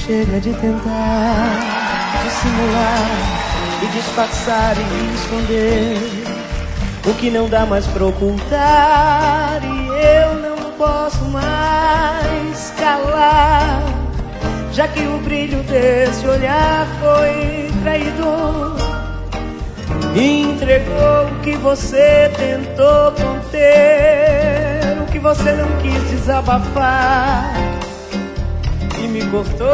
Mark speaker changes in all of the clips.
Speaker 1: Chega de tentar dissimular e disfarçar e esconder o que não dá mais pra ocultar, e eu não posso mais calar, já que o brilho desse olhar foi traidor. Entregou o que você tentou conter, o que você não quis desabafar, e me cortou.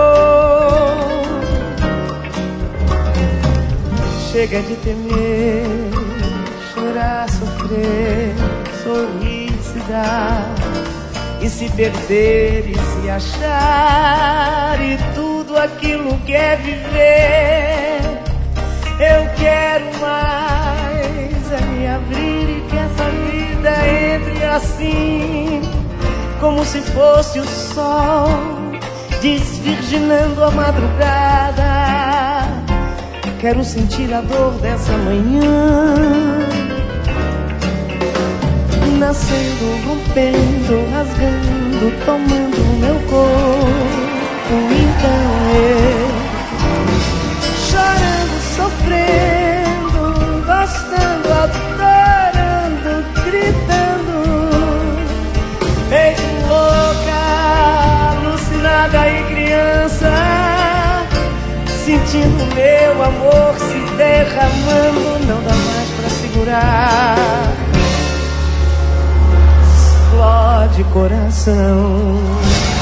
Speaker 1: Chega de temer, chorar, sofrer, sorrir, se dar, e se perder e se achar, e tudo aquilo que é viver. Eu quero mais é me abrir e que essa vida entre assim, como se fosse o sol desvirginando a madrugada. Quero sentir a dor dessa manhã, nascendo, rompendo, rasgando, tomando o meu corpo. Então eu, chorando, sofrendo, gostando, adorando, gritando, feito louca, alucinada e criança, sentindo meu amor se derramando. Não dá mais pra segurar, explode coração.